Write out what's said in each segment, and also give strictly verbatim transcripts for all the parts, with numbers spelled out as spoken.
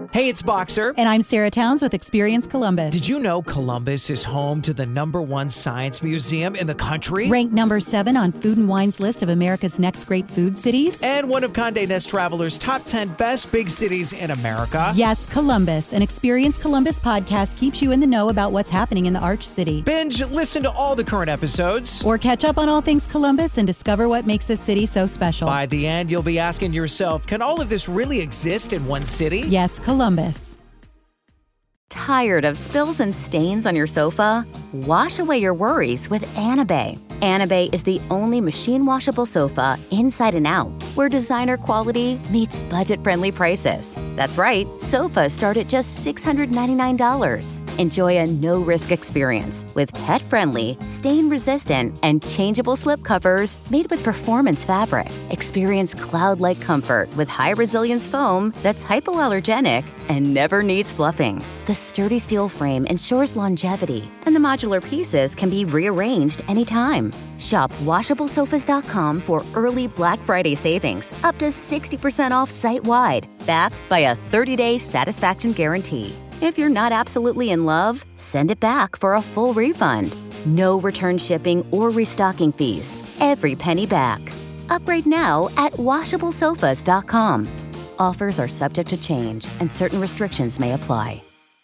Hey, it's Boxer. And I'm Sarah Towns with Experience Columbus. Did you know Columbus is home to the number one science museum in the country? Ranked number seven on Food and Wine's list of America's next great food cities? And one of Condé Nast Traveler's top ten best big cities in America? Yes, Columbus. An Experience Columbus podcast keeps you in the know about what's happening in the Arch City. Binge, listen to all the current episodes. Or catch up on all things Columbus and discover what makes this city so special. By the end, you'll be asking yourself, can all of this really exist in one city? Yes, Columbus. Tired of spills and stains on your sofa? Wash away your worries with Anabay. Anabay is the only machine washable sofa inside and out, where designer quality meets budget-friendly prices. That's right, sofas start at just six hundred ninety-nine dollars. Enjoy a no-risk experience with pet-friendly, stain-resistant, and changeable slip covers made with performance fabric. Experience cloud-like comfort with high-resilience foam that's hypoallergenic and never needs fluffing. The sturdy steel frame ensures longevity, and the modular pieces can be rearranged anytime. Shop washable sofas dot com for early Black Friday savings, up to sixty percent off site-wide, backed by a thirty-day satisfaction guarantee. If you're not absolutely in love, send it back for a full refund. No return shipping or restocking fees. Every penny back. Upgrade now at washable sofas dot com. Offers are subject to change, and certain restrictions may apply.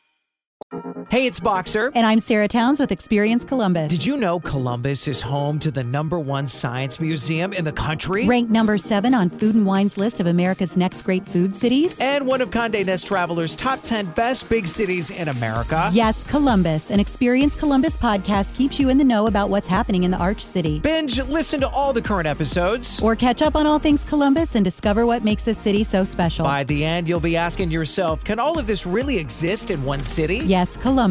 Hey, it's Boxer. And I'm Sarah Towns with Experience Columbus. Did you know Columbus is home to the number one science museum in the country? Ranked number seven on Food and Wine's list of America's next great food cities? And one of Condé Nast Traveler's top ten best big cities in America? Yes, Columbus. An Experience Columbus podcast keeps you in the know about what's happening in the Arch City. Binge, listen to all the current episodes. Or catch up on all things Columbus and discover what makes this city so special. By the end, you'll be asking yourself, can all of this really exist in one city? Yes, Columbus.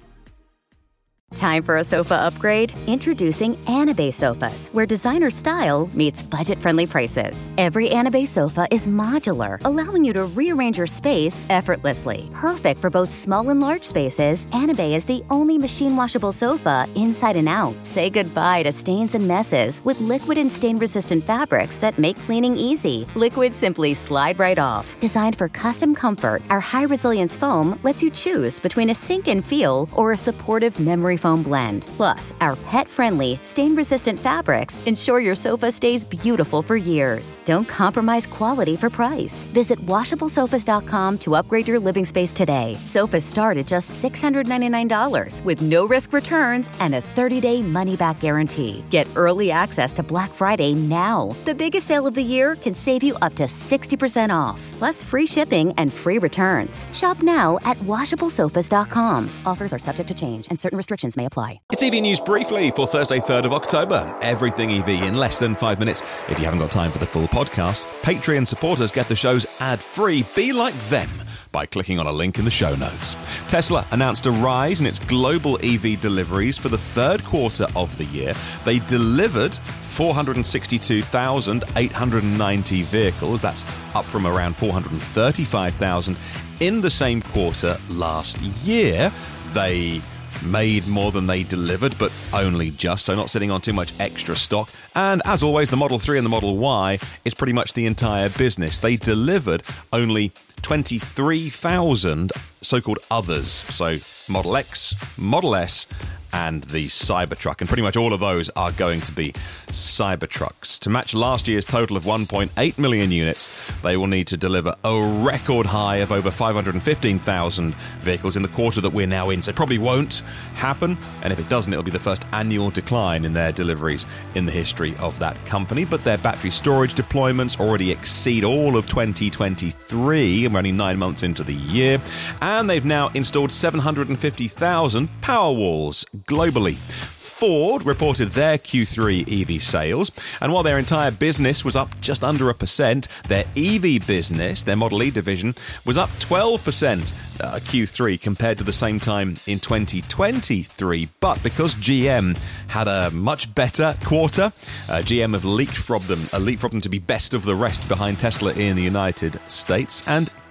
Time for a sofa upgrade? Introducing Anabay sofas, where designer style meets budget-friendly prices. Every Anabay sofa is modular, allowing you to rearrange your space effortlessly. Perfect for both small and large spaces, Anabay is the only machine-washable sofa inside and out. Say goodbye to stains and messes with liquid and stain-resistant fabrics that make cleaning easy. Liquids simply slide right off. Designed for custom comfort, our high-resilience foam lets you choose between a sink-in feel or a supportive memory foam blend. Plus, our pet-friendly, stain-resistant fabrics ensure your sofa stays beautiful for years. Don't compromise quality for price. Visit washable sofas dot com to upgrade your living space today. Sofas start at just six hundred ninety-nine dollars with no-risk returns and a thirty-day money-back guarantee. Get early access to Black Friday now. The biggest sale of the year can save you up to sixty percent off, plus free shipping and free returns. Shop now at washable sofas dot com. Offers are subject to change and certain restrictions may apply. It's E V News Briefly for Thursday, third of October. Everything E V in less than five minutes. If you haven't got time for the full podcast, Patreon supporters get the shows ad-free. Be like them by clicking on a link in the show notes. Tesla announced a rise in its global E V deliveries for the third quarter of the year. They delivered four hundred sixty-two thousand eight hundred ninety vehicles. That's up from around four hundred thirty-five thousand in the same quarter last year. They made more than they delivered, but only just, so not sitting on too much extra stock. And as always, the Model three and the Model Y is pretty much the entire business. They delivered only twenty-three thousand so-called others. So Model X, Model S, and the Cybertruck, and pretty much all of those are going to be Cybertrucks. To match last year's total of one point eight million units, they will need to deliver a record high of over five hundred fifteen thousand vehicles in the quarter that we're now in, so it probably won't happen, and if it doesn't, it'll be the first annual decline in their deliveries in the history of that company. But their battery storage deployments already exceed all of twenty twenty-three, and we're only nine months into the year, and they've now installed seven hundred fifty thousand Powerwalls globally. Ford reported their Q three E V sales, and while their entire business was up just under a percent, their E V business, their Model E division, was up twelve percent uh, Q three compared to the same time in twenty twenty-three. But because G M had a much better quarter, uh, G M have leapfrogged them, uh, leapfrogged them to be best of the rest behind Tesla in the United States, and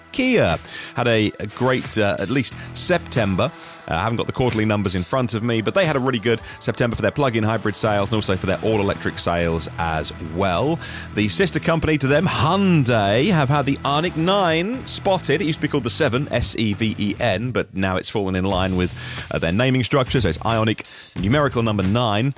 Kia had a, a great, uh, at least September. Uh, I haven't got the quarterly numbers in front of me, but they had a really good September for their plug-in hybrid sales and also for their all-electric sales as well. The sister company to them, Hyundai, have had the Ioniq nine spotted. It used to be called the seven, S E V E N, but now it's fallen in line with uh, their naming structure, so it's Ioniq numerical number nine.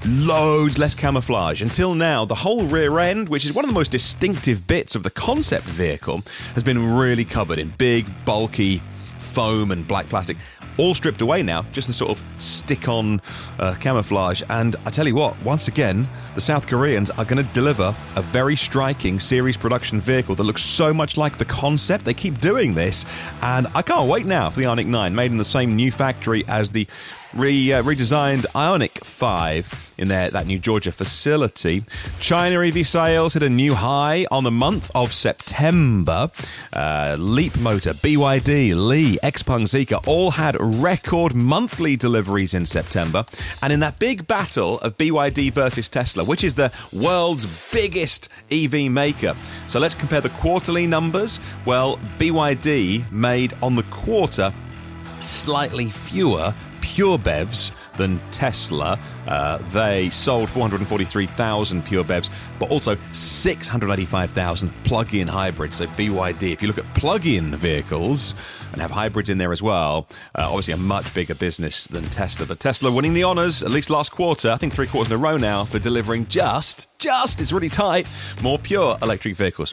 Loads less camouflage. Until now, the whole rear end, which is one of the most distinctive bits of the concept vehicle, has been really covered in big, bulky foam and black plastic. All stripped away now, just the sort of stick-on uh, camouflage. And I tell you what, once again, the South Koreans are going to deliver a very striking series production vehicle that looks so much like the concept. They keep doing this, and I can't wait now for the Ioniq nine, made in the same new factory as the Re, uh, redesigned Ioniq five in their that new Georgia facility. China E V sales hit a new high on the month of September. Uh, Leap Motor, B Y D, Li, Xpeng Zeekr all had record monthly deliveries in September. And in that big battle of B Y D versus Tesla, which is the world's biggest E V maker. So let's compare the quarterly numbers. Well, B Y D made on the quarter slightly fewer pure B E Vs than Tesla. Uh, they sold four hundred forty-three thousand pure B E Vs, but also six hundred eighty-five thousand plug-in hybrids. So B Y D, if you look at plug-in vehicles and have hybrids in there as well, uh, obviously a much bigger business than Tesla. But Tesla winning the honours, at least last quarter, I think three quarters in a row now, for delivering just, just, it's really tight, more pure electric vehicles.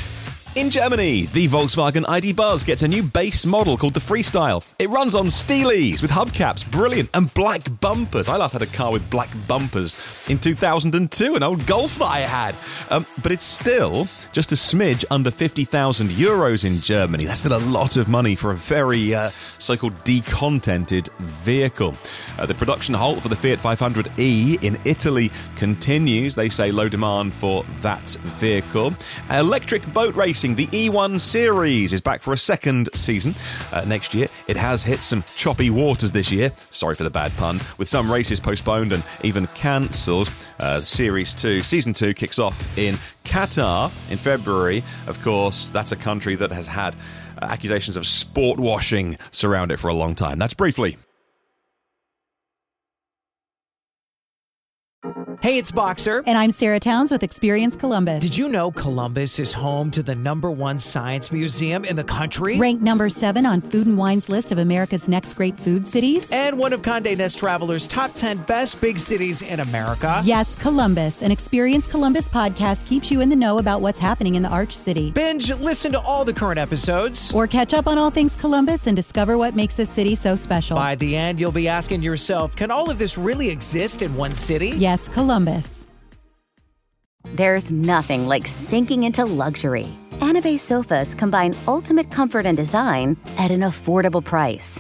In Germany, the Volkswagen I D. Buzz gets a new base model called the Freestyle. It runs on Steelies with hubcaps, brilliant, and black bumpers. I last had a car with black bumpers in two thousand two, an old Golf that I had. Um, but it's still just a smidge under fifty thousand euros in Germany. That's still a lot of money for a very uh, so-called decontented vehicle. Uh, the production halt for the Fiat five hundred e in Italy continues. They say low demand for that vehicle. Electric boat racing. The E one Series is back for a second season uh, next year. It has hit some choppy waters this year. Sorry for the bad pun. With some races postponed and even cancelled. Uh, Series two, Season two kicks off in Qatar in February. Of course, that's a country that has had uh, accusations of sport washing surround it for a long time. That's briefly. Hey, it's Boxer. And I'm Sarah Towns with Experience Columbus. Did you know Columbus is home to the number one science museum in the country? Ranked number seven on Food and Wine's list of America's next great food cities. And one of Condé Nast Traveler's top ten best big cities in America. Yes, Columbus. An Experience Columbus podcast keeps you in the know about what's happening in the Arch City. Binge, listen to all the current episodes. Or catch up on all things Columbus and discover what makes this city so special. By the end, you'll be asking yourself, can all of this really exist in one city? Yes, Columbus. Columbus. There's nothing like sinking into luxury. Anabay sofas combine ultimate comfort and design at an affordable price.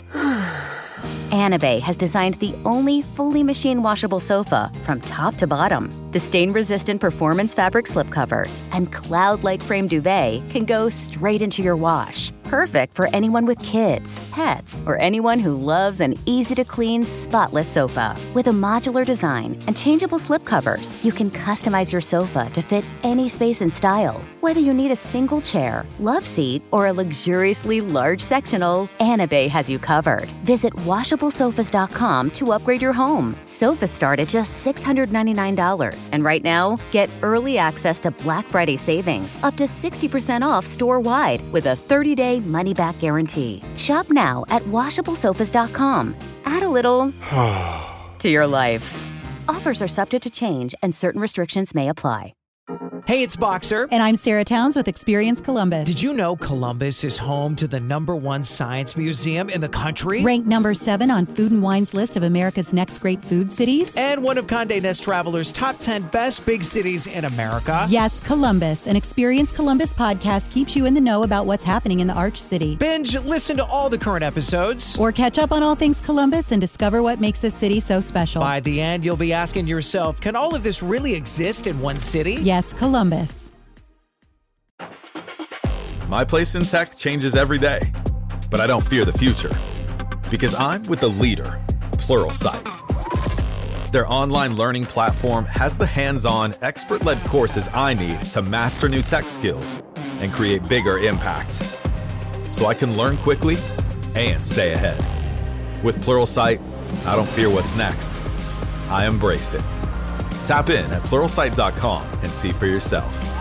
Anabay has designed the only fully machine washable sofa from top to bottom. The stain-resistant performance fabric slipcovers and cloud-like frame duvet can go straight into your wash. Perfect for anyone with kids, pets, or anyone who loves an easy-to-clean, spotless sofa. With a modular design and changeable slipcovers, you can customize your sofa to fit any space and style. Whether you need a single chair, love seat, or a luxuriously large sectional, Anabay has you covered. Visit washable sofas dot com to upgrade your home. Sofas start at just six hundred ninety-nine dollars. And right now, get early access to Black Friday savings, up to sixty percent off store-wide with a thirty-day money-back guarantee. Shop now at washable sofas dot com. Add a little to your life. Offers are subject to change and certain restrictions may apply. Hey, it's Boxer. And I'm Sarah Towns with Experience Columbus. Did you know Columbus is home to the number one science museum in the country? Ranked number seven on Food and Wine's list of America's next great food cities. And one of Condé Nast Traveler's top ten best big cities in America. Yes, Columbus. An Experience Columbus podcast keeps you in the know about what's happening in the Arch City. Binge, listen to all the current episodes. Or catch up on all things Columbus and discover what makes this city so special. By the end, you'll be asking yourself, can all of this really exist in one city? Yes, Columbus. Columbus. My place in tech changes every day, but I don't fear the future because I'm with the leader, Pluralsight. Their online learning platform has the hands-on, expert-led courses I need to master new tech skills and create bigger impacts. so I can learn quickly and stay ahead. With Pluralsight, I don't fear what's next. I embrace it. Tap in at pluralsight dot com and see for yourself.